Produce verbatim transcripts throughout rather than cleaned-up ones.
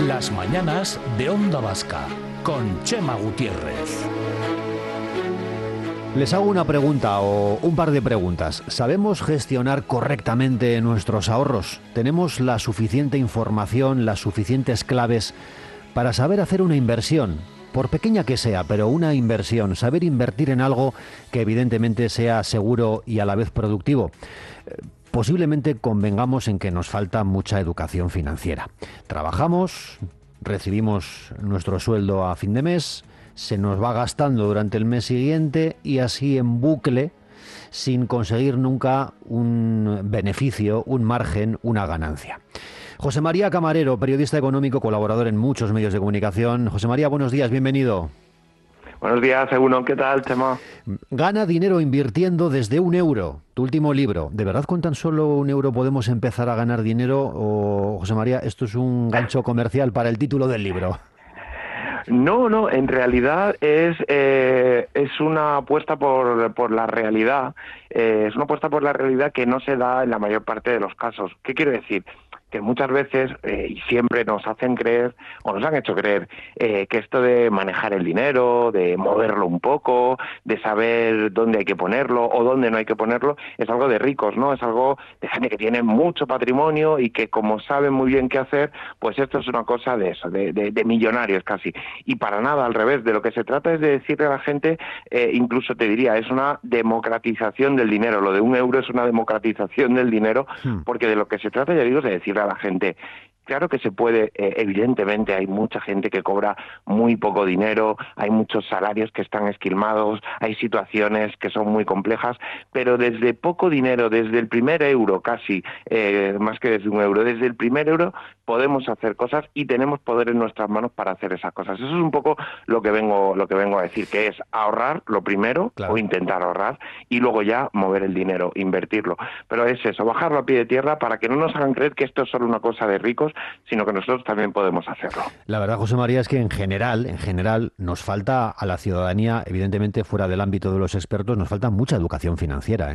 Las mañanas de Onda Vasca, con Chema Gutiérrez. Les hago una pregunta o un par de preguntas. ¿Sabemos gestionar correctamente nuestros ahorros? ¿Tenemos la suficiente información, las suficientes claves para saber hacer una inversión? Por pequeña que sea, pero una inversión. Saber invertir en algo que evidentemente sea seguro y a la vez productivo. Posiblemente convengamos en que nos falta mucha educación financiera. Trabajamos, recibimos nuestro sueldo a fin de mes, se nos va gastando durante el mes siguiente y así en bucle, sin conseguir nunca un beneficio, un margen, una ganancia. José María Camarero, periodista económico, colaborador en muchos medios de comunicación. José María, buenos días, bienvenido. Buenos días, Seguno. ¿Qué tal, Chema? Gana dinero invirtiendo desde un euro. Tu último libro. ¿De verdad con tan solo un euro podemos empezar a ganar dinero? O, José María, esto es un gancho comercial para el título del libro. No, no, en realidad es eh, es una apuesta por, por la realidad. Eh, es una apuesta por la realidad que no se da en la mayor parte de los casos. ¿Qué quiero decir? Que muchas veces eh, y siempre nos hacen creer, o nos han hecho creer, eh, que esto de manejar el dinero, de moverlo un poco, de saber dónde hay que ponerlo o dónde no hay que ponerlo, es algo de ricos, ¿no? Es algo de gente que tiene mucho patrimonio y que como saben muy bien qué hacer, pues esto es una cosa de eso, de, de, de millonarios casi. Y para nada, al revés, de lo que se trata es de decirle a la gente, eh, incluso te diría, es una democratización del dinero. Lo de un euro es una democratización del dinero, porque de lo que se trata, ya digo, es de decirle a la gente, claro que se puede, eh, evidentemente hay mucha gente que cobra muy poco dinero, hay muchos salarios que están esquilmados, hay situaciones que son muy complejas, pero desde poco dinero, desde el primer euro casi, eh, más que desde un euro, desde el primer euro podemos hacer cosas y tenemos poder en nuestras manos para hacer esas cosas. Eso es un poco lo que vengo, lo que vengo a decir, que es ahorrar lo primero, claro, o intentar ahorrar, y luego ya mover el dinero, invertirlo. Pero es eso, bajarlo a pie de tierra para que no nos hagan creer que esto es solo una cosa de ricos, sino que nosotros también podemos hacerlo. La verdad, José María, es que en general, en general, nos falta a la ciudadanía, evidentemente fuera del ámbito de los expertos, nos falta mucha educación financiera, ¿eh?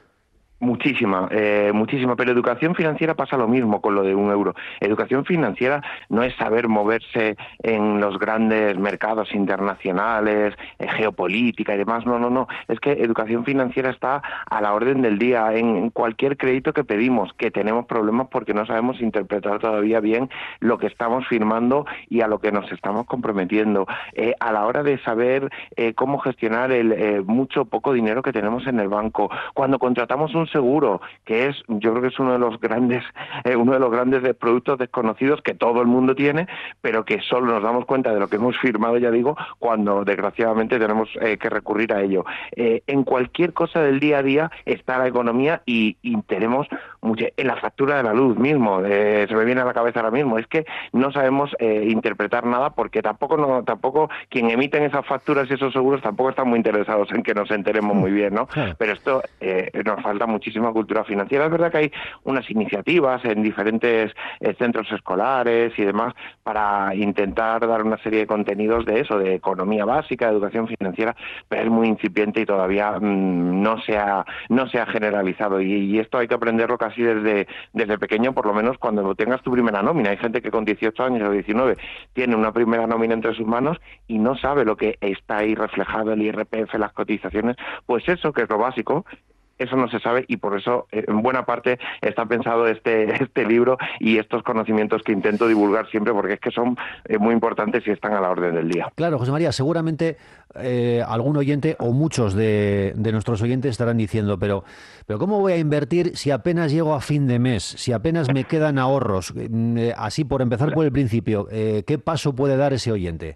Muchísima, eh, muchísima, pero educación financiera pasa lo mismo con lo de un euro. Educación financiera no es saber moverse en los grandes mercados internacionales, eh, geopolítica y demás, no, no, no, es que educación financiera está a la orden del día, en cualquier crédito que pedimos, que tenemos problemas porque no sabemos interpretar todavía bien lo que estamos firmando y a lo que nos estamos comprometiendo, eh, a la hora de saber eh, cómo gestionar el eh, mucho o poco dinero que tenemos en el banco, cuando contratamos un seguro, que es, yo creo que es uno de los grandes, eh, uno de los grandes productos desconocidos que todo el mundo tiene, pero que solo nos damos cuenta de lo que hemos firmado, ya digo, cuando desgraciadamente tenemos eh, que recurrir a ello. Eh, en cualquier cosa del día a día está la economía y, y tenemos mucho, en la factura de la luz mismo, eh, se me viene a la cabeza ahora mismo, es que no sabemos eh, interpretar nada porque tampoco no, tampoco quien emiten esas facturas y esos seguros tampoco están muy interesados en que nos enteremos muy bien, ¿no? Pero esto eh, nos falta mucho muchísima cultura financiera. Es verdad que hay unas iniciativas en diferentes eh, centros escolares y demás para intentar dar una serie de contenidos de eso, de economía básica, de educación financiera, pero es muy incipiente y todavía mmm, no se ha no se ha generalizado y, y esto hay que aprenderlo casi desde desde pequeño, por lo menos cuando tengas tu primera nómina. Hay gente que con dieciocho años o diecinueve tiene una primera nómina entre sus manos y no sabe lo que está ahí reflejado, el I R P F, las cotizaciones, pues eso que es lo básico. Eso no se sabe y por eso eh, en buena parte está pensado este este libro y estos conocimientos que intento divulgar siempre porque es que son eh, muy importantes y están a la orden del día. Claro, José María, seguramente eh, algún oyente o muchos de, de nuestros oyentes estarán diciendo, pero, pero ¿cómo voy a invertir si apenas llego a fin de mes, si apenas me quedan ahorros? Eh, así, por empezar por el principio, eh, ¿qué paso puede dar ese oyente?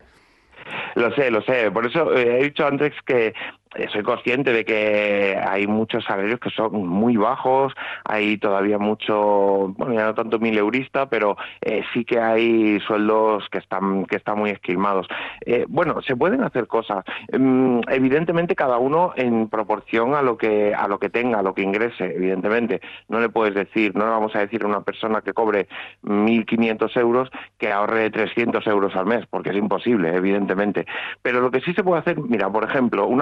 Lo sé, lo sé. Por eso eh, he dicho antes que soy consciente de que hay muchos salarios que son muy bajos, hay todavía mucho, bueno, ya no tanto mileurista, pero eh, sí que hay sueldos que están que están muy esquilmados. Eh, bueno, se pueden hacer cosas. Um, evidentemente cada uno en proporción a lo que a lo que tenga, a lo que ingrese, evidentemente. No le puedes decir, no le vamos a decir a una persona que cobre mil quinientos euros que ahorre trescientos euros al mes, porque es imposible, evidentemente. Pero lo que sí se puede hacer, mira, por ejemplo, una cosa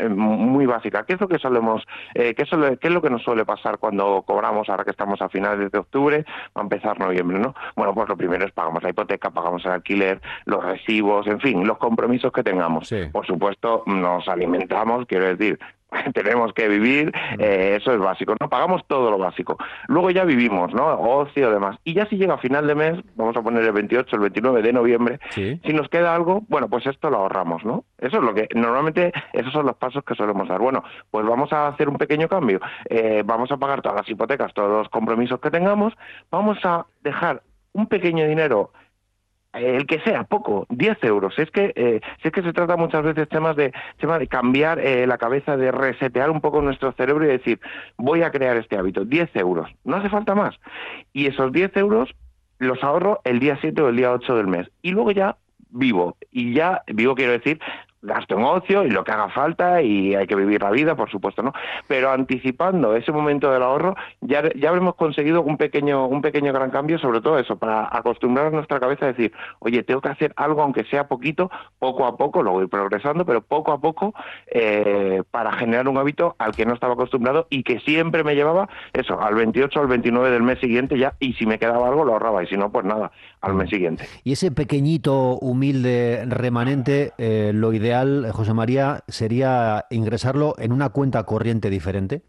eh, muy básica. ¿Qué es lo que solemos, eh, qué, suele, qué es lo que nos suele pasar cuando cobramos, ahora que estamos a finales de octubre, va a empezar noviembre, ¿no? Bueno, pues lo primero es pagamos la hipoteca, pagamos el alquiler, los recibos, en fin, los compromisos que tengamos. Sí. Por supuesto, nos alimentamos, quiero decir, tenemos que vivir, eh, eso es básico, ¿no? Pagamos todo lo básico. Luego ya vivimos, ¿no? Ocio, demás. Y ya si llega a final de mes, vamos a poner el veintiocho, el veintinueve de noviembre, Sí. si nos queda algo, bueno, pues esto lo ahorramos, ¿no? Eso es lo que, normalmente, esos son los pasos que solemos dar. Bueno, pues vamos a hacer un pequeño cambio. Eh, vamos a pagar todas las hipotecas, todos los compromisos que tengamos, vamos a dejar un pequeño dinero, el que sea, poco, diez euros. Es que eh, si es que se trata muchas veces temas de tema de cambiar eh, la cabeza, de resetear un poco nuestro cerebro y decir, voy a crear este hábito, diez euros, no hace falta más. Y esos diez euros los ahorro el día siete o el día ocho del mes. Y luego ya vivo. Y ya vivo quiero decir, gasto en ocio y lo que haga falta y hay que vivir la vida, por supuesto, ¿no? Pero anticipando ese momento del ahorro, ya, ya habremos conseguido un pequeño, un pequeño gran cambio, sobre todo eso, para acostumbrar a nuestra cabeza a decir, oye, tengo que hacer algo, aunque sea poquito, poco a poco, lo voy progresando, pero poco a poco, eh, para generar un hábito al que no estaba acostumbrado y que siempre me llevaba, eso, al veintiocho, al veintinueve del mes siguiente ya, y si me quedaba algo lo ahorraba, y si no, pues nada, al mes siguiente. Y ese pequeñito, humilde remanente, eh, lo ideal, José María, sería ingresarlo en una cuenta corriente diferente.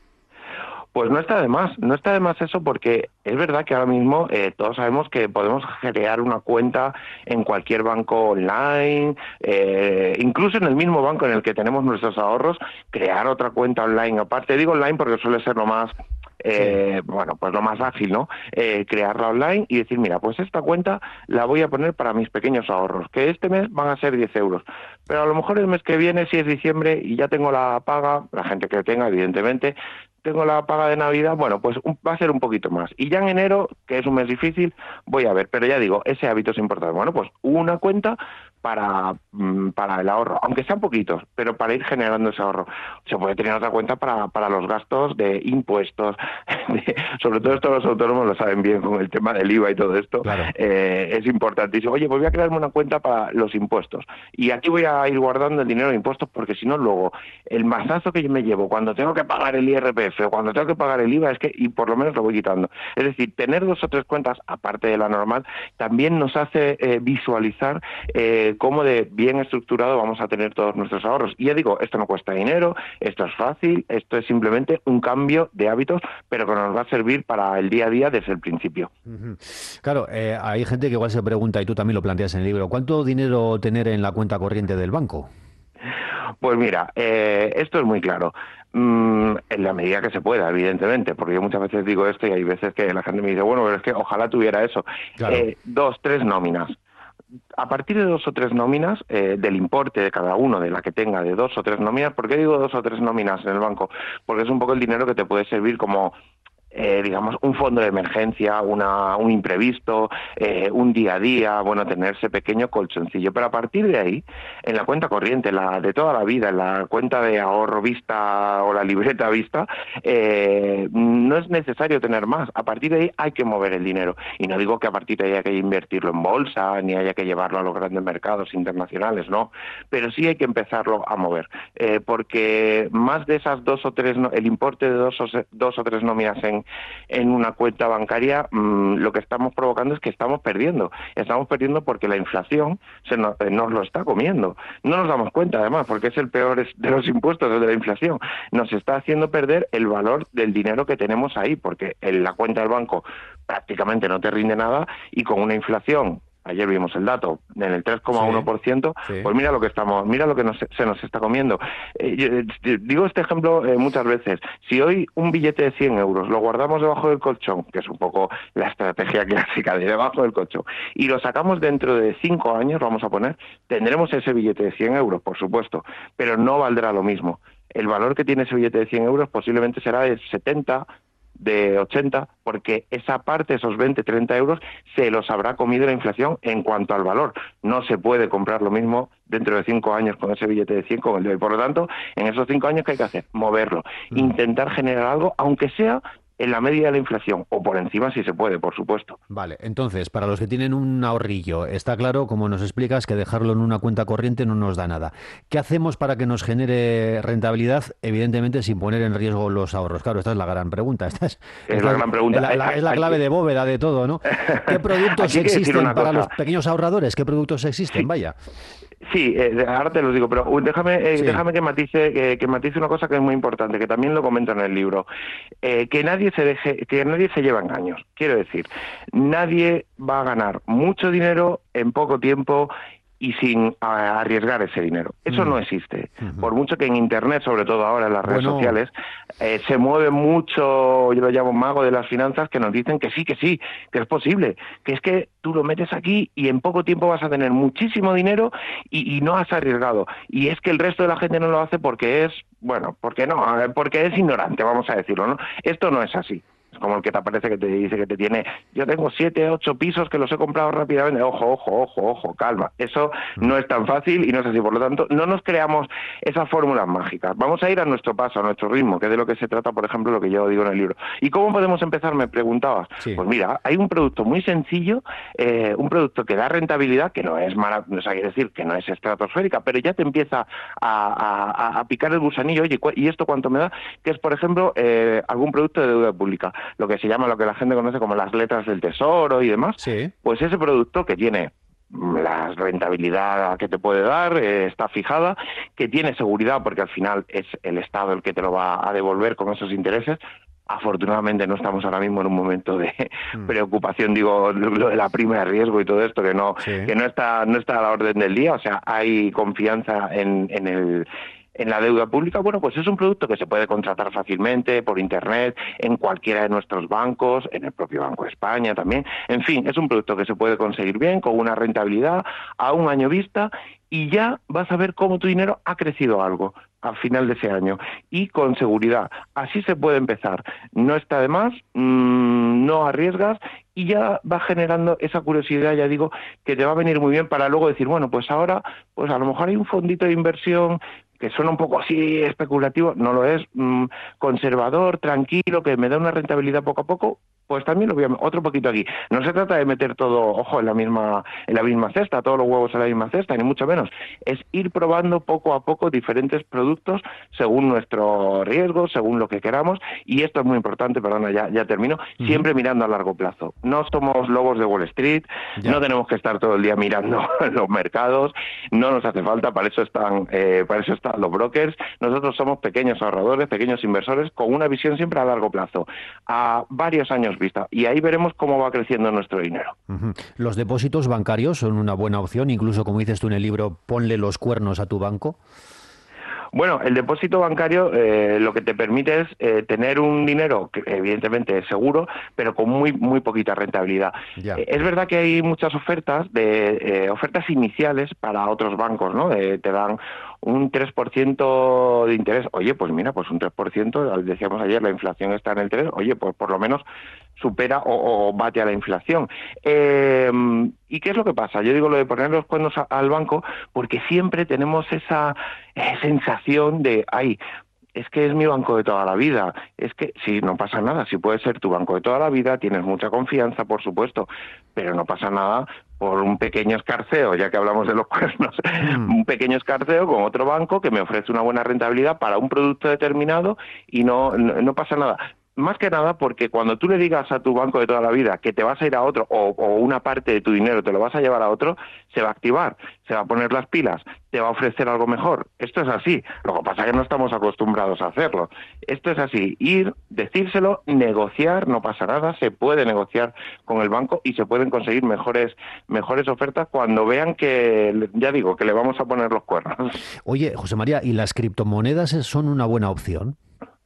Pues no está de más, no está de más eso, porque es verdad que ahora mismo eh, todos sabemos que podemos crear una cuenta en cualquier banco online, eh, incluso en el mismo banco en el que tenemos nuestros ahorros, crear otra cuenta online. Aparte, digo online porque suele ser lo más Eh, sí. bueno, pues lo más ágil, ¿no? Eh, crearla online y decir, mira, pues esta cuenta la voy a poner para mis pequeños ahorros, que este mes van a ser diez euros, pero a lo mejor el mes que viene, si es diciembre y ya tengo la paga, la gente que tenga, evidentemente, tengo la paga de Navidad, bueno, pues un, va a ser un poquito más. Y ya en enero, que es un mes difícil, voy a ver, pero ya digo, ese hábito es importante. Bueno, pues una cuenta para, para el ahorro, aunque sean poquitos, pero para ir generando ese ahorro. Se puede tener otra cuenta para, para los gastos de impuestos, de, sobre todo esto los autónomos lo saben bien con el tema del I V A y todo esto, claro. eh, es importantísimo. Oye, pues voy a crearme una cuenta para los impuestos y aquí voy a ir guardando el dinero de impuestos, porque si no luego el mazazo que yo me llevo cuando tengo que pagar el I R P F o cuando tengo que pagar el I V A es que, y por lo menos lo voy quitando. Es decir, tener dos o tres cuentas, aparte de la normal, también nos hace eh, visualizar eh, cómo de bien estructurado vamos a tener todos nuestros ahorros. Y ya digo, esto no cuesta dinero, esto es fácil, esto es simplemente un cambio de hábitos, pero que nos va a servir para el día a día desde el principio. Uh-huh. Claro, eh, hay gente que igual se pregunta, y tú también lo planteas en el libro, ¿cuánto dinero tener en la cuenta corriente del banco? Pues mira, eh, esto es muy claro. Mm, en la medida que se pueda, evidentemente, porque yo muchas veces digo esto y hay veces que la gente me dice, bueno, pero es que ojalá tuviera eso. Claro. Eh, dos, tres nóminas. A partir de dos o tres nóminas, eh, del importe de cada uno, de la que tenga, de dos o tres nóminas, ¿por qué digo dos o tres nóminas en el banco? Porque es un poco el dinero que te puede servir como, Eh, digamos, un fondo de emergencia, una, un imprevisto, eh, un día a día, bueno, tener ese pequeño colchoncillo. Pero a partir de ahí, en la cuenta corriente, la de toda la vida, en la cuenta de ahorro vista o la libreta vista, eh, no es necesario tener más. A partir de ahí hay que mover el dinero. Y no digo que a partir de ahí haya que invertirlo en bolsa, ni haya que llevarlo a los grandes mercados internacionales, no. Pero sí hay que empezarlo a mover. Eh, porque más de esas dos o tres, el importe de dos o, dos o tres nóminas en en una cuenta bancaria, mmm, lo que estamos provocando es que estamos perdiendo. Estamos perdiendo porque la inflación se nos, eh, nos lo está comiendo. No nos damos cuenta, además, porque es el peor de los impuestos, el de la inflación. Nos está haciendo perder el valor del dinero que tenemos ahí, porque en la cuenta del banco prácticamente no te rinde nada, y con una inflación, ayer vimos el dato, en el tres coma uno por ciento, sí, sí. Pues mira lo que estamos, mira lo que nos, se nos está comiendo. Eh, yo, digo este ejemplo eh, muchas veces. Si hoy un billete de cien euros lo guardamos debajo del colchón, que es un poco la estrategia clásica de debajo del colchón, y lo sacamos dentro de cinco años, vamos a poner, tendremos ese billete de cien euros, por supuesto, pero no valdrá lo mismo. El valor que tiene ese billete de cien euros posiblemente será de setenta, de ochenta, porque esa parte, esos veinte, treinta euros, se los habrá comido la inflación en cuanto al valor. No se puede comprar lo mismo dentro de cinco años con ese billete de cien con el de hoy. Por lo tanto, en esos cinco años, ¿qué hay que hacer? Moverlo. Mm. Intentar generar algo, aunque sea en la media de la inflación, o por encima si se puede, por supuesto. Vale, entonces, para los que tienen un ahorrillo, está claro, como nos explicas, que dejarlo en una cuenta corriente no nos da nada. ¿Qué hacemos para que nos genere rentabilidad? Evidentemente, sin poner en riesgo los ahorros. Claro, esta es la gran pregunta. Esta es, Es esta la es, gran pregunta. es la, la- es la clave de bóveda de todo, ¿no? ¿Qué productos Aquí hay que decir existen una para cosa. los pequeños ahorradores? ¿Qué productos existen? Sí. Vaya. Sí, eh, ahora te lo digo, pero uh, déjame, eh, Sí. déjame que matice, que, que matice una cosa que es muy importante, que también lo comento en el libro, eh, que nadie se deje, que nadie se lleva engaños. Quiero decir, nadie va a ganar mucho dinero en poco tiempo y sin a, arriesgar ese dinero. Eso Mm. no existe. Ujú. Por mucho que en Internet, sobre todo ahora en las redes Bueno. sociales, eh, se mueve mucho, yo lo llamo mago de las finanzas, que nos dicen que sí, que sí, que es posible, que es que tú lo metes aquí y en poco tiempo vas a tener muchísimo dinero y, y no has arriesgado. Y es que el resto de la gente no lo hace porque es, bueno, porque no, eh, porque es ignorante, vamos a decirlo, ¿no? Esto no es así. Es como el que te aparece que te dice que te tiene, yo tengo siete, ocho pisos que los he comprado rápidamente. Ojo, ojo, ojo, ojo, calma. Eso no es tan fácil y no es así. Por lo tanto, no nos creamos esas fórmulas mágicas. Vamos a ir a nuestro paso, a nuestro ritmo, que es de lo que se trata, por ejemplo, lo que yo digo en el libro. ¿Y cómo podemos empezar? Me preguntabas. Sí. Pues mira, hay un producto muy sencillo, eh, un producto que da rentabilidad, que no es mara, o sea, quiere decir que no es estratosférica, pero ya te empieza a, a, a picar el gusanillo. Oye, ¿y esto cuánto me da? Que es, por ejemplo, eh, algún producto de deuda pública, lo que se llama, lo que la gente conoce como las letras del tesoro y demás. Sí. Pues ese producto que tiene la rentabilidad que te puede dar, eh, está fijada, que tiene seguridad porque al final es el Estado el que te lo va a devolver con esos intereses. Afortunadamente no estamos ahora mismo en un momento de Mm. preocupación, digo, lo de la prima de riesgo y todo esto, que no, Sí. que no está, no está a la orden del día. O sea, hay confianza en, en el en la deuda pública. Bueno, pues es un producto que se puede contratar fácilmente por internet, en cualquiera de nuestros bancos, en el propio Banco de España también. En fin, es un producto que se puede conseguir bien, con una rentabilidad a un año vista, y ya vas a ver cómo tu dinero ha crecido algo al final de ese año, y con seguridad. Así se puede empezar. No está de más, mmm, no arriesgas, y ya va generando esa curiosidad, ya digo, que te va a venir muy bien para luego decir, bueno, pues ahora, pues a lo mejor hay un fondito de inversión que suena un poco así especulativo, no lo es, mmm, conservador, tranquilo, que me da una rentabilidad poco a poco, pues también lo voy a otro poquito aquí. No se trata de meter todo, ojo, en la misma en la misma cesta, todos los huevos en la misma cesta, ni mucho menos. Es ir probando poco a poco diferentes productos según nuestro riesgo, según lo que queramos, y esto es muy importante, perdona, ya, ya termino, uh-huh. Siempre mirando a largo plazo. No somos lobos de Wall Street, ya. No tenemos que estar todo el día mirando los mercados, no nos hace falta, para eso están, eh, para eso están los brokers. Nosotros somos pequeños ahorradores, pequeños inversores, con una visión siempre a largo plazo, a varios años vista, y ahí veremos cómo va creciendo nuestro dinero. Uh-huh. Los depósitos bancarios son una buena opción, incluso como dices tú en el libro, ponle los cuernos a tu banco. Bueno, el depósito bancario eh, lo que te permite es eh, tener un dinero que evidentemente es seguro, pero con muy muy poquita rentabilidad. Eh, es verdad que hay muchas ofertas de eh, ofertas iniciales para otros bancos, ¿no? Eh, te dan un tres por ciento de interés. Oye, pues mira, pues un tres por ciento, decíamos ayer, la inflación está en el tres, oye, pues por lo menos supera o, o bate a la inflación. Eh, ¿Y qué es lo que pasa? Yo digo lo de poner los cuernos a, al banco porque siempre tenemos esa eh, sensación de, ay, es que es mi banco de toda la vida. Es que sí, no pasa nada, si puede ser tu banco de toda la vida, tienes mucha confianza, por supuesto, pero no pasa nada por un pequeño escarceo, ya que hablamos de los cuernos, mm. un pequeño escarceo con otro banco que me ofrece una buena rentabilidad para un producto determinado y no, no, no pasa nada. Más que nada porque cuando tú le digas a tu banco de toda la vida que te vas a ir a otro o, o una parte de tu dinero te lo vas a llevar a otro, se va a activar, se va a poner las pilas, te va a ofrecer algo mejor. Esto es así. Lo que pasa es que no estamos acostumbrados a hacerlo. Esto es así. Ir, decírselo, negociar, no pasa nada, se puede negociar con el banco y se pueden conseguir mejores, mejores ofertas cuando vean que, ya digo, que le vamos a poner los cuernos. Oye, José María, ¿y las criptomonedas son una buena opción?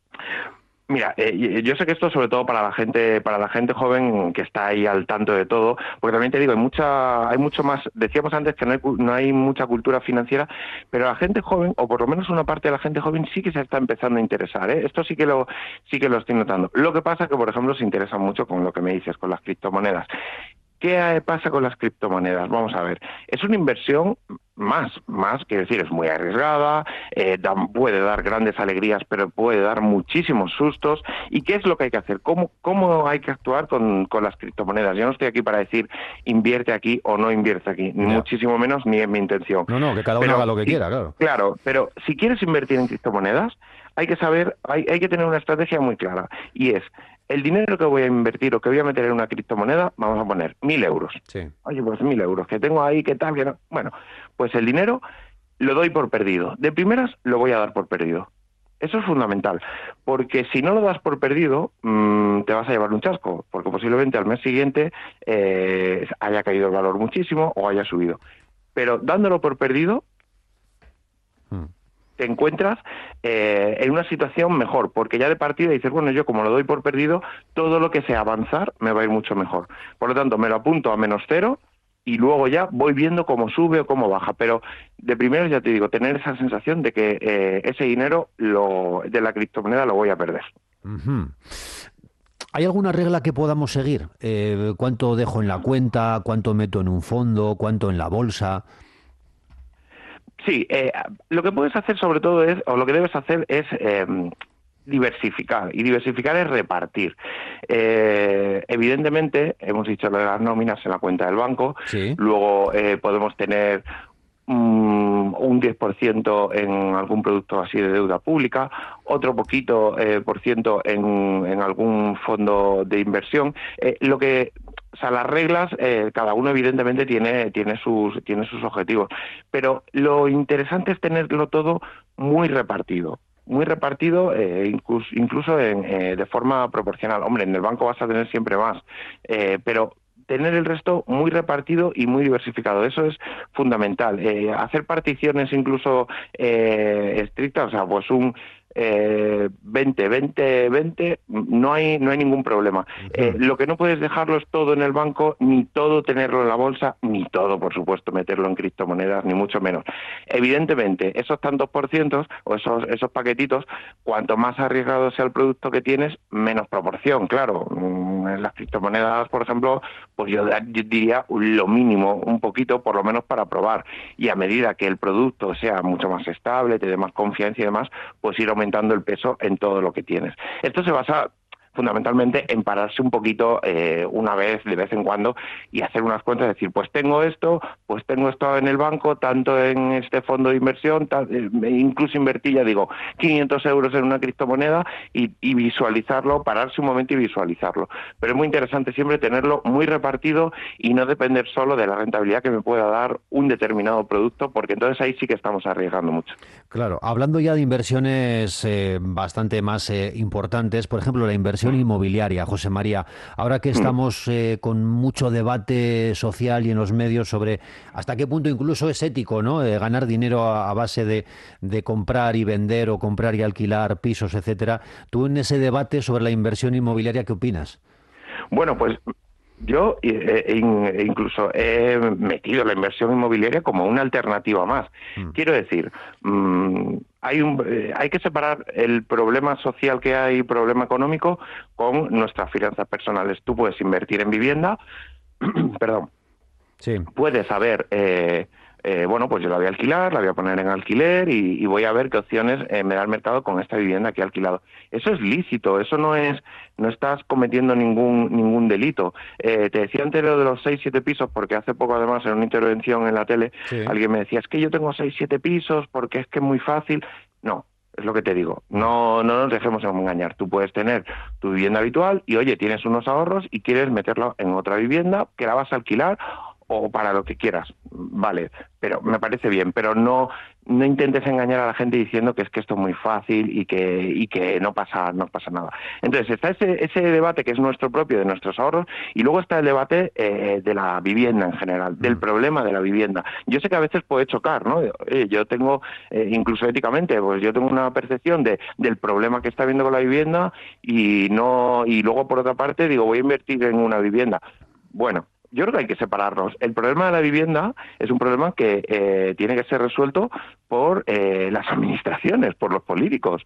Mira, eh, yo sé que esto sobre todo para la gente, para la gente joven que está ahí al tanto de todo, porque también te digo, hay mucha, hay mucho más. Decíamos antes que no hay, no hay mucha cultura financiera, pero la gente joven, o por lo menos una parte de la gente joven, sí que se está empezando a interesar, ¿eh? Esto sí que lo, sí que lo estoy notando. Lo que pasa es que, por ejemplo, se interesa mucho con lo que me dices, con las criptomonedas. ¿Qué pasa con las criptomonedas? Vamos a ver, es una inversión más, más, quiero decir, es muy arriesgada, eh, da, puede dar grandes alegrías, pero puede dar muchísimos sustos. ¿Y qué es lo que hay que hacer? ¿Cómo, cómo hay que actuar con, con las criptomonedas? Yo no estoy aquí para decir invierte aquí o no invierte aquí, ni Ya. muchísimo menos, ni es mi intención. No, no, que cada uno Pero haga lo que sí, quiera, claro. claro, pero si quieres invertir en criptomonedas, hay que saber, hay, hay que tener una estrategia muy clara, y es, el dinero que voy a invertir o que voy a meter en una criptomoneda, vamos a poner mil euros. Sí. Oye, pues mil euros, que tengo ahí, ¿qué tal? Que no. Bueno, pues el dinero lo doy por perdido. De primeras lo voy a dar por perdido. Eso es fundamental, porque si no lo das por perdido, mmm, te vas a llevar un chasco, porque posiblemente al mes siguiente eh, haya caído el valor muchísimo o haya subido. Pero dándolo por perdido, Mm. te encuentras eh, en una situación mejor, porque ya de partida dices, bueno, yo como lo doy por perdido, todo lo que sea avanzar me va a ir mucho mejor. Por lo tanto, me lo apunto a menos cero y luego ya voy viendo cómo sube o cómo baja. Pero de primero ya te digo, tener esa sensación de que eh, ese dinero lo, de la criptomoneda lo voy a perder. Uh-huh. ¿Hay alguna regla que podamos seguir? Eh, ¿Cuánto dejo en la cuenta? ¿Cuánto meto en un fondo? ¿Cuánto en la bolsa? Sí, eh, lo que puedes hacer sobre todo es, o lo que debes hacer es eh, diversificar, y diversificar es repartir. Eh, evidentemente, hemos dicho lo de las nóminas en la cuenta del banco, Sí. luego eh, podemos tener um, un diez por ciento en algún producto así de deuda pública, otro poquito eh, por ciento en, en algún fondo de inversión. Eh, lo que O sea, las reglas, eh, cada uno evidentemente tiene, tiene, sus, tiene sus objetivos, pero lo interesante es tenerlo todo muy repartido, muy repartido eh, incluso, incluso en, eh, de forma proporcional. Hombre, en el banco vas a tener siempre más, eh, pero tener el resto muy repartido y muy diversificado, eso es fundamental. Eh, hacer particiones incluso eh, estrictas, o sea, pues un eh, veinte, veinte, veinte, no hay no hay ningún problema. Uh-huh. Eh, lo que no puedes dejarlo es todo en el banco, ni todo tenerlo en la bolsa, ni todo, por supuesto, meterlo en criptomonedas, ni mucho menos. Evidentemente, esos tantos por cientos o esos esos paquetitos, cuanto más arriesgado sea el producto que tienes, menos proporción, claro. En las criptomonedas, por ejemplo, pues yo, yo diría lo mínimo, un poquito, por lo menos para probar. Y a medida que el producto sea mucho más estable, te dé más confianza y demás, pues ir aumentando el peso en todo lo que tienes. Esto se basa fundamentalmente en pararse un poquito eh, una vez, de vez en cuando, y hacer unas cuentas, decir, pues tengo esto, pues tengo esto en el banco, tanto en este fondo de inversión, tal, eh, incluso invertí, ya digo, quinientos euros en una criptomoneda y, y visualizarlo, pararse un momento y visualizarlo. Pero es muy interesante siempre tenerlo muy repartido y no depender solo de la rentabilidad que me pueda dar un determinado producto, porque entonces ahí sí que estamos arriesgando mucho. Claro, hablando ya de inversiones eh, bastante más eh, importantes, por ejemplo, la inversión inmobiliaria, José María. Ahora que estamos eh, con mucho debate social y en los medios sobre hasta qué punto incluso es ético, ¿no? Eh, ganar dinero a, a base de, de comprar y vender o comprar y alquilar pisos, etcétera. Tú en ese debate sobre la inversión inmobiliaria, ¿qué opinas? Bueno, pues yo eh, incluso he metido la inversión inmobiliaria como una alternativa más. Mm. Quiero decir, mmm, hay, un, eh, hay que separar el problema social que hay, el problema económico, con nuestras finanzas personales. Tú puedes invertir en vivienda, perdón, sí. Puedes saber... Eh, Eh, bueno, pues yo la voy a alquilar, la voy a poner en alquiler y, y voy a ver qué opciones eh, me da el mercado con esta vivienda que he alquilado. Eso es lícito, eso no es, no estás cometiendo ningún ningún delito. Eh, te decía antes lo de los seis, siete pisos, porque hace poco además en una intervención en la tele, sí. alguien me decía, es que yo tengo seis, siete pisos porque es que es muy fácil. No, es lo que te digo, no, no nos dejemos engañar. Tú puedes tener tu vivienda habitual y, oye, tienes unos ahorros y quieres meterlo en otra vivienda que la vas a alquilar o para lo que quieras, vale, pero me parece bien, pero no no intentes engañar a la gente diciendo que es que esto es muy fácil y que y que no pasa no pasa nada. Entonces está ese ese debate que es nuestro propio, de nuestros ahorros, y luego está el debate eh, de la vivienda en general, del problema de la vivienda. Yo sé que a veces puede chocar, ¿no? Eh, yo tengo, eh, incluso éticamente, pues yo tengo una percepción de del problema que está habiendo con la vivienda y no y luego por otra parte digo, voy a invertir en una vivienda. Bueno, yo creo que hay que separarlos. El problema de la vivienda es un problema que eh, tiene que ser resuelto por eh, las administraciones, por los políticos.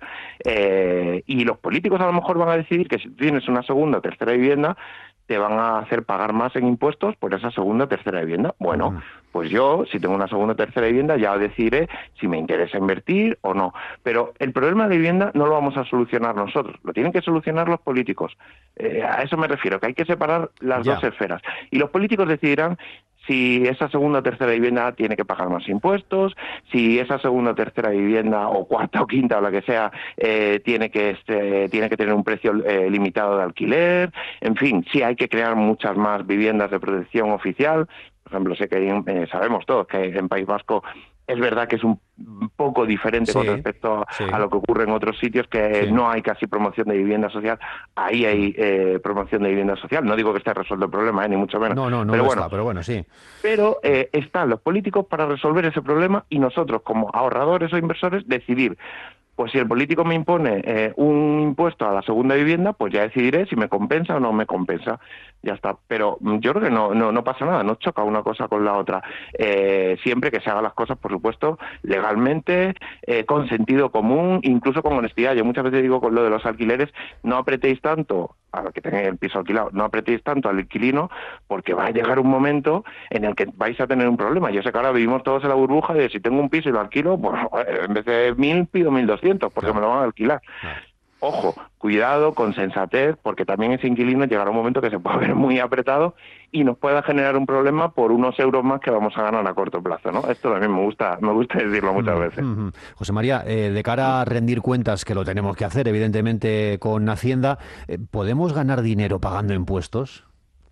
Eh, y los políticos a lo mejor van a decidir que si tienes una segunda o tercera vivienda, te van a hacer pagar más en impuestos por esa segunda o tercera vivienda. Bueno, pues yo, si tengo una segunda o tercera vivienda, ya decidiré si me interesa invertir o no. Pero el problema de vivienda no lo vamos a solucionar nosotros, lo tienen que solucionar los políticos. Eh, a eso me refiero, que hay que separar las Ya. dos esferas. Y los políticos decidirán si esa segunda o tercera vivienda tiene que pagar más impuestos, si esa segunda o tercera vivienda, o cuarta o quinta o la que sea, eh, tiene que este, tiene que tener un precio eh, limitado de alquiler, en fin, sí hay que crear muchas más viviendas de protección oficial. Por ejemplo, sé que hay, eh, sabemos todos que en País Vasco es verdad que es un poco diferente Sí, con respecto a, sí. a lo que ocurre en otros sitios, que Sí. no hay casi promoción de vivienda social. Ahí hay eh, promoción de vivienda social. No digo que esté resuelto el problema, eh, ni mucho menos. No, no, no pero lo bueno, está, pero bueno, sí. pero eh, están los políticos para resolver ese problema y nosotros, como ahorradores o inversores, decidir. Pues si el político me impone eh, un impuesto a la segunda vivienda, pues ya decidiré si me compensa o no me compensa. Ya está. Pero mm, yo creo que no, no, no pasa nada, no choca una cosa con la otra. Eh, siempre que se hagan las cosas, por supuesto, legalmente, eh, con sentido común, incluso con honestidad. Yo muchas veces digo con lo de los alquileres, no apretéis tanto a los que tengáis el piso alquilado, no apretéis tanto al inquilino, porque va a llegar un momento en el que vais a tener un problema. Yo sé que ahora vivimos todos en la burbuja de si tengo un piso y lo alquilo, pues en vez de mil pido mil doscientos porque Claro. me lo van a alquilar. Claro. Ojo, cuidado, con sensatez, porque también ese inquilino llegará un momento que se puede ver muy apretado y nos pueda generar un problema por unos euros más que vamos a ganar a corto plazo, ¿no? Esto también me gusta, me gusta decirlo muchas Mm, veces. mm, mm. José María, eh, de cara a rendir cuentas, que lo tenemos que hacer, evidentemente, con Hacienda, eh, ¿podemos ganar dinero pagando impuestos?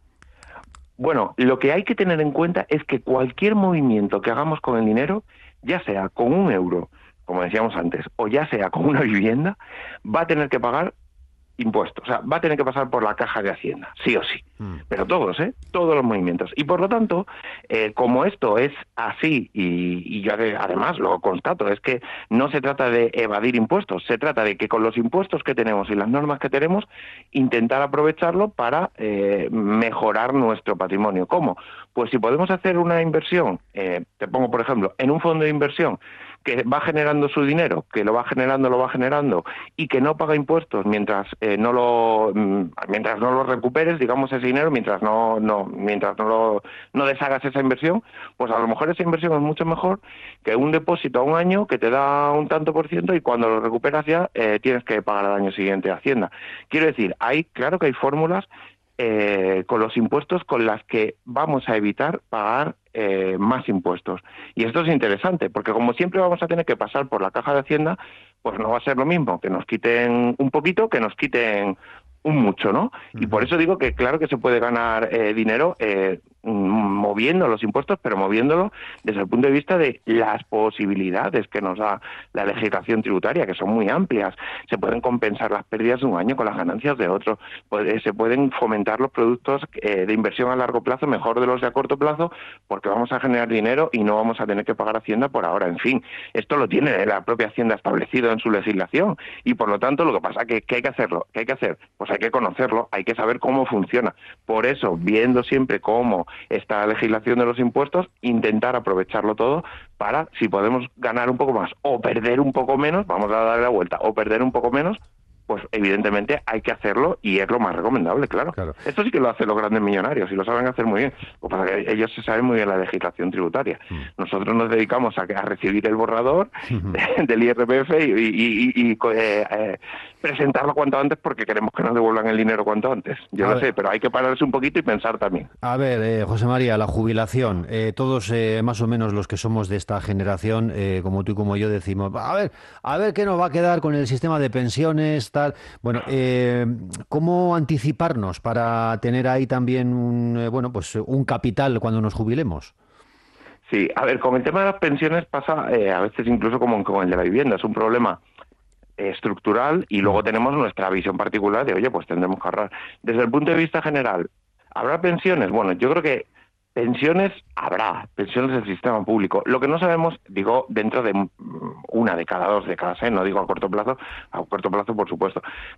Bueno, lo que hay que tener en cuenta es que cualquier movimiento que hagamos con el dinero, ya sea con un euro, como decíamos antes, o ya sea con una vivienda, va a tener que pagar impuestos. O sea, va a tener que pasar por la caja de Hacienda, sí o sí. Mm. Pero todos, ¿eh? Todos los movimientos. Y por lo tanto, eh, como esto es así, y, y yo además lo constato, es que no se trata de evadir impuestos, se trata de que con los impuestos que tenemos y las normas que tenemos, intentar aprovecharlo para eh, mejorar nuestro patrimonio. ¿Cómo? Pues si podemos hacer una inversión, eh, te pongo por ejemplo, en un fondo de inversión que va generando su dinero, que lo va generando, lo va generando, y que no paga impuestos mientras eh, no lo mientras no lo recuperes, digamos, ese dinero, mientras no no mientras no lo no deshagas esa inversión, pues a lo mejor esa inversión es mucho mejor que un depósito a un año que te da un tanto por ciento y cuando lo recuperas ya eh, tienes que pagar al año siguiente a Hacienda. Quiero decir, hay claro que hay fórmulas eh, con los impuestos con las que vamos a evitar pagar eh, más impuestos. Y esto es interesante, porque como siempre vamos a tener que pasar por la caja de Hacienda, pues no va a ser lo mismo que nos quiten un poquito que nos quiten un mucho, ¿no? Y por eso digo que claro que se puede ganar eh, dinero eh, moviendo los impuestos, pero moviéndolo desde el punto de vista de las posibilidades que nos da la legislación tributaria, que son muy amplias. Se pueden compensar las pérdidas de un año con las ganancias de otro. Puede, se pueden fomentar los productos eh, de inversión a largo plazo mejor de los de a corto plazo, porque vamos a generar dinero y no vamos a tener que pagar Hacienda por ahora. En fin, esto lo tiene la propia Hacienda establecido en su legislación y por lo tanto lo que pasa es que, que hay que hacerlo, ¿qué hay que hacer? Pues hay que conocerlo, hay que saber cómo funciona. Por eso, viendo siempre cómo está la legislación de los impuestos, intentar aprovecharlo todo para, si podemos ganar un poco más o perder un poco menos, vamos a darle la vuelta, o perder un poco menos, pues evidentemente hay que hacerlo y es lo más recomendable, claro. Claro. Esto sí que lo hacen los grandes millonarios y lo saben hacer muy bien, porque pasa que ellos se saben muy bien la legislación tributaria. Mm. Nosotros nos dedicamos a, a recibir el borrador de, del I R P F y, y, y, y eh, eh, presentarlo cuanto antes porque queremos que nos devuelvan el dinero cuanto antes. Yo A lo ver. sé, pero hay que pararse un poquito y pensar también. A ver, eh, José María, la jubilación. Eh, todos, eh, más o menos los que somos de esta generación, eh, como tú y como yo, decimos, a ver, a ver qué nos va a quedar con el sistema de pensiones, tal. Bueno, eh, ¿cómo anticiparnos para tener ahí también un, eh, bueno, pues un capital cuando nos jubilemos? Sí, a ver, con el tema de las pensiones pasa eh, a veces incluso como con el de la vivienda, es un problema estructural y luego tenemos nuestra visión particular de, oye, pues tendremos que ahorrar. Desde el punto de vista general, ¿habrá pensiones? Bueno, yo creo que pensiones habrá, pensiones del sistema público. Lo que no sabemos, digo, dentro de una década, dos décadas, ¿eh? No digo a corto plazo, a corto plazo por supuesto.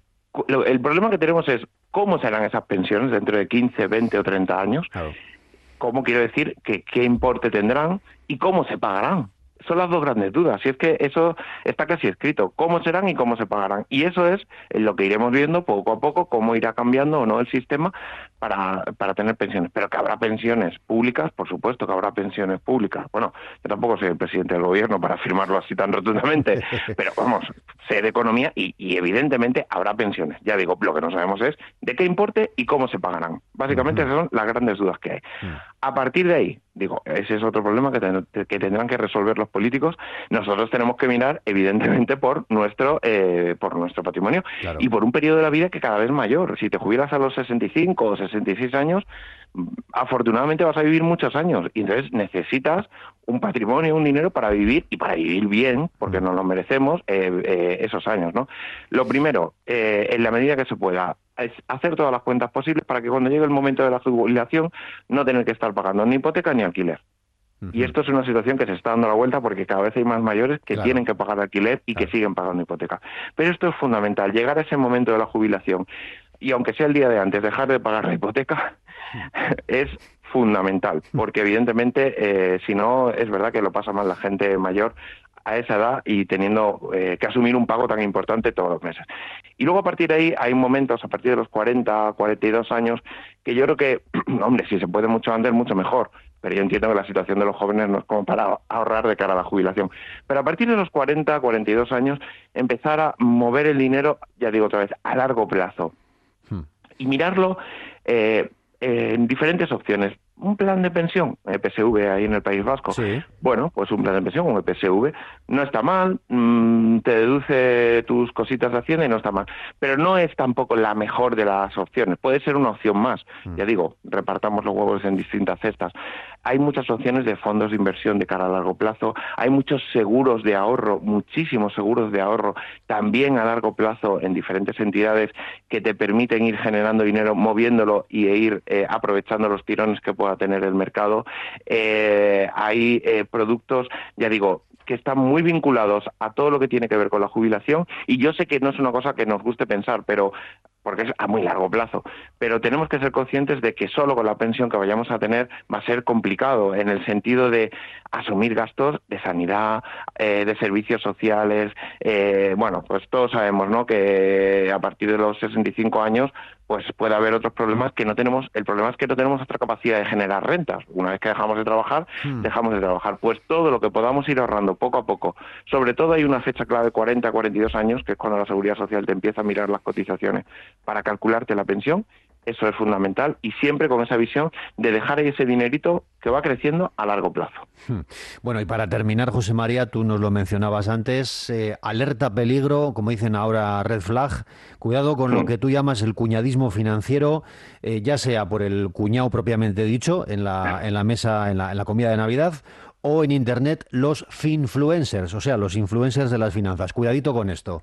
El problema que tenemos es cómo serán esas pensiones dentro de quince, veinte o treinta años, Claro. cómo quiero decir, que qué importe tendrán y cómo se pagarán. Son las dos grandes dudas, y es que eso está casi escrito, cómo serán y cómo se pagarán. Y eso es en lo que iremos viendo poco a poco, cómo irá cambiando o no el sistema para, para tener pensiones. Pero que habrá pensiones públicas, por supuesto que habrá pensiones públicas. Bueno, yo tampoco soy el presidente del gobierno para afirmarlo así tan rotundamente, pero vamos, sé de economía y, y evidentemente habrá pensiones. Ya digo, lo que no sabemos es de qué importe y cómo se pagarán. Básicamente esas son las grandes dudas que hay. A partir de ahí, digo, ese es otro problema que, ten, que tendrán que resolver los políticos. Nosotros tenemos que mirar, evidentemente, por nuestro eh, por nuestro patrimonio, claro, y por un periodo de la vida que cada vez es mayor. Si te jubilas a los sesenta y cinco o sesenta y seis años, afortunadamente vas a vivir muchos años y entonces necesitas un patrimonio, un dinero para vivir y para vivir bien, porque nos lo merecemos, eh, eh, esos años, ¿no? Lo primero, eh, en la medida que se pueda, es hacer todas las cuentas posibles para que cuando llegue el momento de la jubilación no tener que estar pagando ni hipoteca ni alquiler. Uh-huh. Y esto es una situación que se está dando la vuelta porque cada vez hay más mayores que claro. tienen que pagar alquiler y claro. que siguen pagando hipoteca. Pero esto es fundamental, llegar a ese momento de la jubilación y aunque sea el día de antes, dejar de pagar la hipoteca es fundamental, porque evidentemente eh, si no, es verdad que lo pasa mal la gente mayor a esa edad y teniendo eh, que asumir un pago tan importante todos los meses. Y luego a partir de ahí hay momentos, a partir de los cuarenta, cuarenta y dos años, que yo creo que, hombre, si se puede mucho antes, mucho mejor, pero yo entiendo que la situación de los jóvenes no es como para ahorrar de cara a la jubilación. Pero a partir de los cuarenta, cuarenta y dos años, empezar a mover el dinero, ya digo otra vez, a largo plazo. Hmm. Y mirarlo eh, eh, en diferentes opciones. Un plan de pensión, E P S V ahí en el País Vasco. Sí. Bueno, pues un plan de pensión, un E P S V, no está mal, mmm, te deduce tus cositas de Hacienda y no está mal. Pero no es tampoco la mejor de las opciones, puede ser una opción más. Mm. Ya digo, repartamos los huevos en distintas cestas. Hay muchas opciones de fondos de inversión de cara a largo plazo, hay muchos seguros de ahorro, muchísimos seguros de ahorro, también a largo plazo en diferentes entidades que te permiten ir generando dinero, moviéndolo y ir eh, aprovechando los tirones que pueda tener el mercado. Eh, hay eh, productos, ya digo, que están muy vinculados a todo lo que tiene que ver con la jubilación, y yo sé que no es una cosa que nos guste pensar, pero porque es a muy largo plazo, pero tenemos que ser conscientes de que solo con la pensión que vayamos a tener va a ser complicado, en el sentido de asumir gastos de sanidad, eh, de servicios sociales, eh, bueno, pues todos sabemos, ¿no?, que a partir de los sesenta y cinco años pues puede haber otros problemas que no tenemos. El problema es que no tenemos otra capacidad de generar rentas. Una vez que dejamos de trabajar, hmm. dejamos de trabajar. Pues todo lo que podamos ir ahorrando poco a poco. Sobre todo hay una fecha clave, cuarenta, cuarenta y dos años, que es cuando la Seguridad Social te empieza a mirar las cotizaciones para calcularte la pensión. Eso es fundamental, y siempre con esa visión de dejar ahí ese dinerito que va creciendo a largo plazo. Bueno, y para terminar, José María, tú nos lo mencionabas antes, eh, alerta peligro, como dicen ahora, red flag, cuidado con sí. lo que tú llamas el cuñadismo financiero, eh, ya sea por el cuñado propiamente dicho, en la, en la mesa, en la, en la comida de Navidad, o en Internet, los finfluencers, o sea, los influencers de las finanzas. Cuidadito con esto.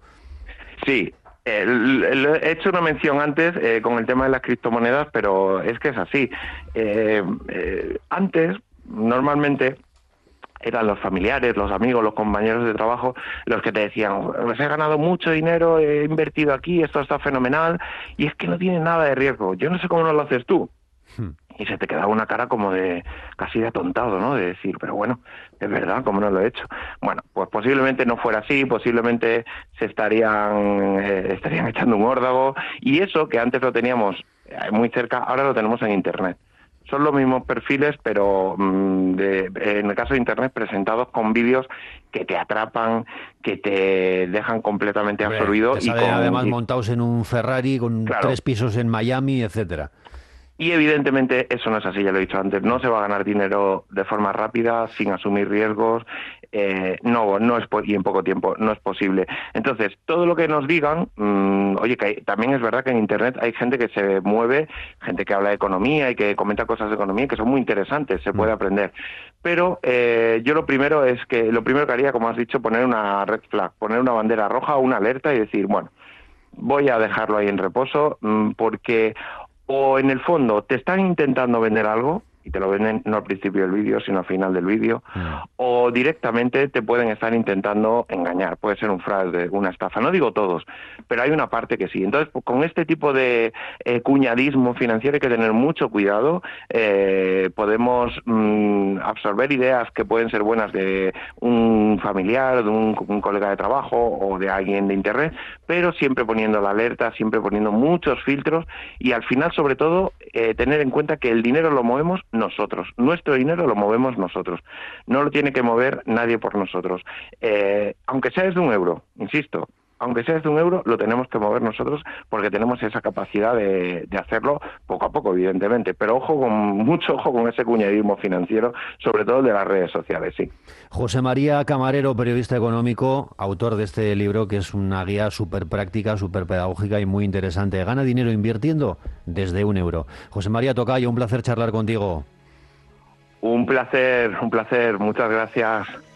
Sí. Eh, he hecho una mención antes eh, con el tema de las criptomonedas, pero es que es así. Eh, eh, antes, normalmente, eran los familiares, los amigos, los compañeros de trabajo los que te decían, pues he ganado mucho dinero, he invertido aquí, esto está fenomenal, y es que no tiene nada de riesgo. Yo no sé cómo no lo haces tú. Hmm. Y se te quedaba una cara como de casi de atontado, ¿no? De decir, pero bueno, es verdad, ¿cómo no lo he hecho? Bueno, pues posiblemente no fuera así, posiblemente se estarían eh, estarían echando un órdago, y eso que antes lo teníamos muy cerca, ahora lo tenemos en Internet. Son los mismos perfiles, pero mmm, de, en el caso de Internet, presentados con vídeos que te atrapan, que te dejan completamente Hombre, absorbido. Te salen y con, además y, montados en un Ferrari con claro. tres pisos en Miami, etcétera. Y evidentemente eso no es así, ya lo he dicho antes, no se va a ganar dinero de forma rápida, sin asumir riesgos, eh, no, no es y en poco tiempo, no es posible. Entonces, todo lo que nos digan, mmm, oye, que hay, también es verdad que en Internet hay gente que se mueve, gente que habla de economía y que comenta cosas de economía que son muy interesantes, se puede aprender. Pero eh, yo lo primero es que, lo primero que haría, como has dicho, poner una red flag, poner una bandera roja, una alerta y decir, bueno, voy a dejarlo ahí en reposo, mmm, porque... o en el fondo te están intentando vender algo, y te lo venden no al principio del vídeo, sino al final del vídeo, mm. o directamente te pueden estar intentando engañar. Puede ser un fraude, una estafa. No digo todos, pero hay una parte que sí. Entonces, pues, con este tipo de eh, cuñadismo financiero hay que tener mucho cuidado. Eh, podemos mmm, absorber ideas que pueden ser buenas de un familiar, de un, un colega de trabajo o de alguien de internet, pero siempre poniendo la alerta, siempre poniendo muchos filtros y al final, sobre todo, eh, tener en cuenta que el dinero lo movemos nosotros. Nuestro dinero lo movemos nosotros. No lo tiene que mover nadie por nosotros. Eh, aunque sea desde un euro, insisto, aunque sea desde un euro, lo tenemos que mover nosotros porque tenemos esa capacidad de, de hacerlo poco a poco, evidentemente. Pero ojo, con mucho ojo con ese cuñadismo financiero, sobre todo el de las redes sociales, sí. José María Camarero, periodista económico, autor de este libro que es una guía súper práctica, súper pedagógica y muy interesante. Gana dinero invirtiendo desde un euro. José María Tocayo, un placer charlar contigo. Un placer, un placer. Muchas gracias.